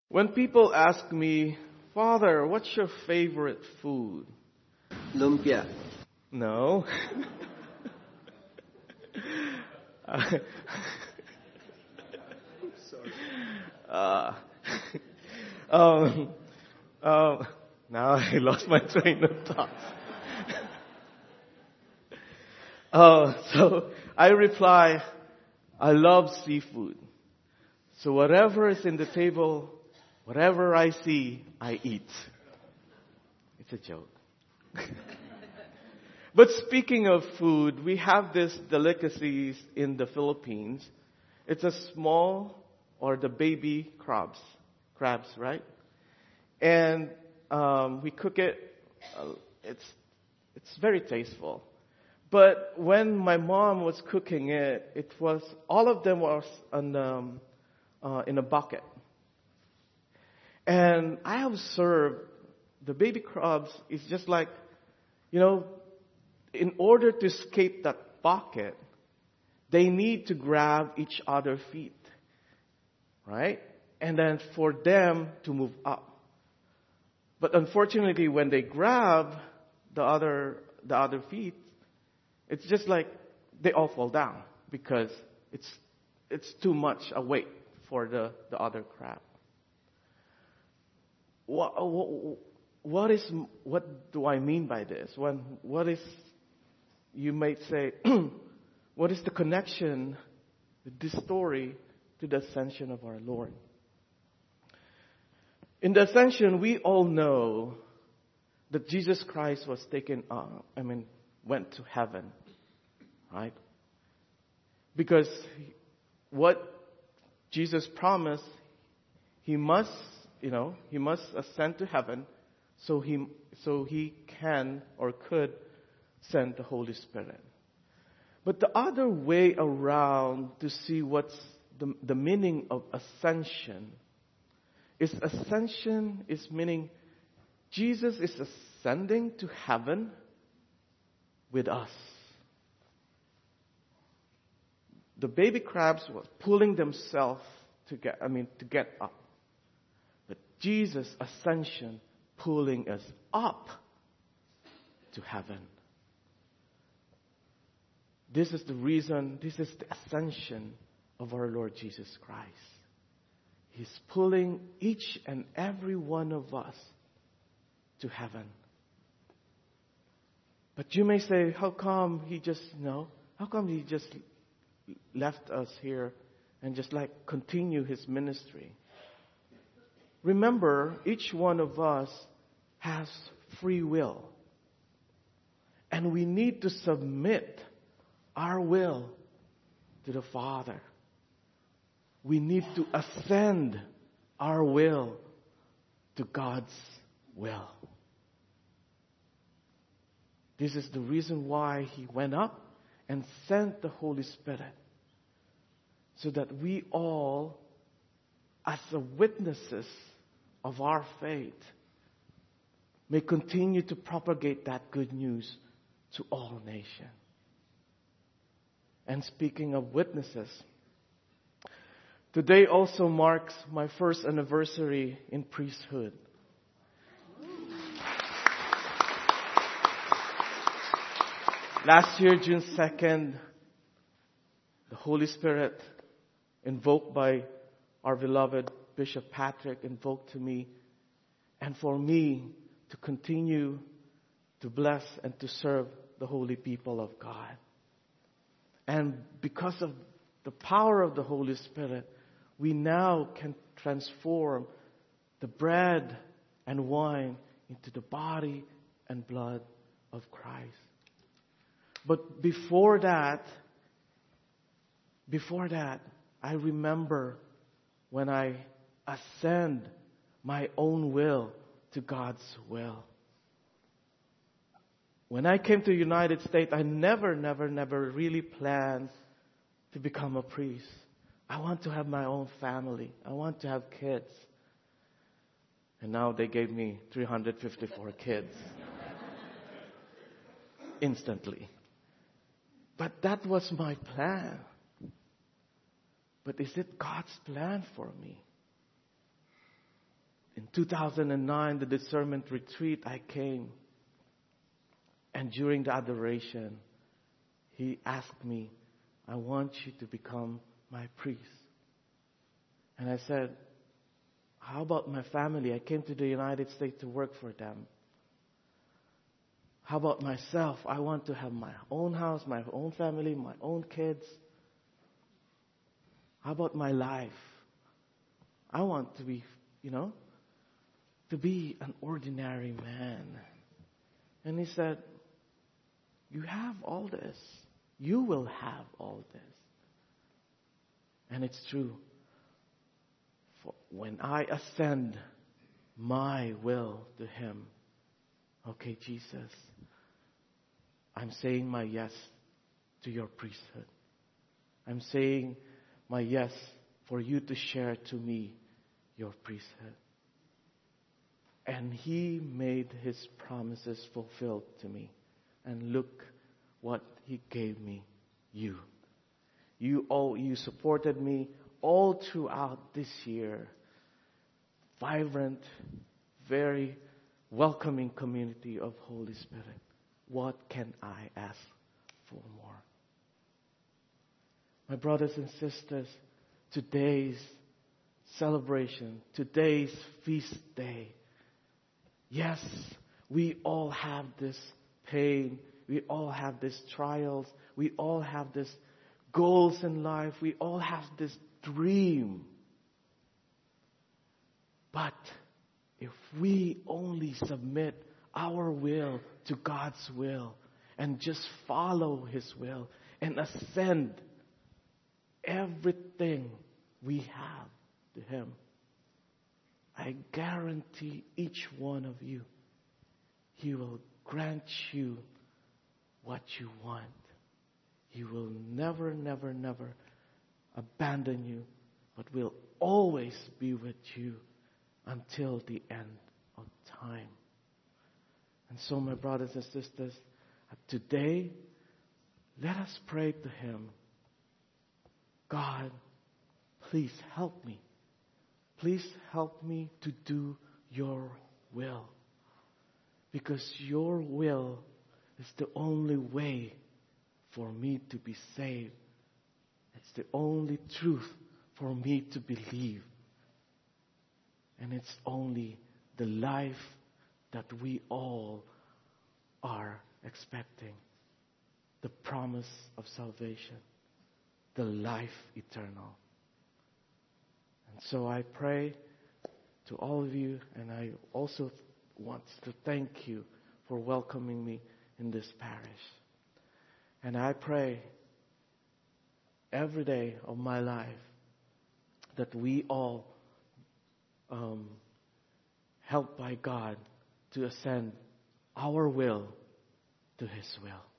When people ask me, Father, what's your favorite food? Lumpia. No. Sorry. um, now I lost my train of thought. So I reply, I love seafood. So whatever is in the table, whatever I see, I eat. It's a joke. But speaking of food, we have this delicacies in the Philippines. It's a small, or the baby crabs, right? And we cook it. It's very tasteful. But when my mom was cooking it, it was all of them was in a bucket. And I observed the baby crabs is just like, in order to escape that bucket, they need to grab each other's feet, right? And then for them to move up. But unfortunately, when they grab the other feet, it's just like they all fall down because it's too much a weight for the other crab. What do I mean by this? You might say, what is the connection with this story to the ascension of our Lord? In the ascension, we all know that Jesus Christ was went to heaven, right? Because what Jesus promised, he must ascend to heaven so he can or could send the Holy Spirit. But the other way around to see what's the meaning of ascension is meaning Jesus is ascending to heaven with us. The baby crabs were pulling themselves to get up. But Jesus' ascension pulling us up to heaven. This is the reason, this is the ascension of our Lord Jesus Christ. He's pulling each and every one of us to heaven. But you may say, how come he just left us here and just continue his ministry? Remember, each one of us has free will. And we need to submit our will to the Father. We need to ascend our will to God's will. This is the reason why he went up and sent the Holy Spirit. So that we all, as the witnesses of our faith, may continue to propagate that good news to all nations. And speaking of witnesses, today also marks my first anniversary in priesthood. Last year, June 2nd, the Holy Spirit, invoked by our beloved Bishop Patrick, invoked to me, and for me to continue to bless and to serve the holy people of God. And because of the power of the Holy Spirit, we now can transform the bread and wine into the body and blood of Christ. But before that, I remember when I ascend my own will to God's will. When I came to the United States, I never really planned to become a priest. I want to have my own family. I want to have kids. And now they gave me 354 kids. Instantly. But that was my plan. But is it God's plan for me? In 2009, the discernment retreat, I came. And during the adoration, he asked me, I want you to become my priest. And I said, how about my family? I came to the United States to work for them. How about myself? I want to have my own house, my own family, my own kids. How about my life? I want to be, to be an ordinary man. And he said, you have all this. You will have all this. And it's true. For when I ascend my will to Him, okay, Jesus, I'm saying my yes to your priesthood. I'm saying my yes for you to share to me your priesthood. And He made His promises fulfilled to me. And look what He gave me, you. You supported me all throughout this year. Vibrant, very welcoming community of Holy Spirit. What can I ask for more? My brothers and sisters, today's celebration, today's feast day. Yes, we all have this pain. We all have these trials. We all have these goals in life. We all have this dream. But if we only submit our will to God's will and just follow His will and ascend everything we have to Him, I guarantee each one of you, He will grant you what you want. He will never, never, never abandon you, but will always be with you until the end of time. And so, my brothers and sisters, today, let us pray to Him. God, please help me. Please help me to do your will. Because your will is the only way for me to be saved. It's the only truth for me to believe. And it's only the life that we all are expecting. The promise of salvation. The life eternal. And so I pray to all of you, and I also want to thank you for welcoming me in this parish. And I pray every day of my life that we all, helped by God, to ascend our will to His will.